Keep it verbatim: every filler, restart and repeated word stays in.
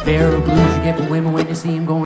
Barrel blues you get from women when you see them going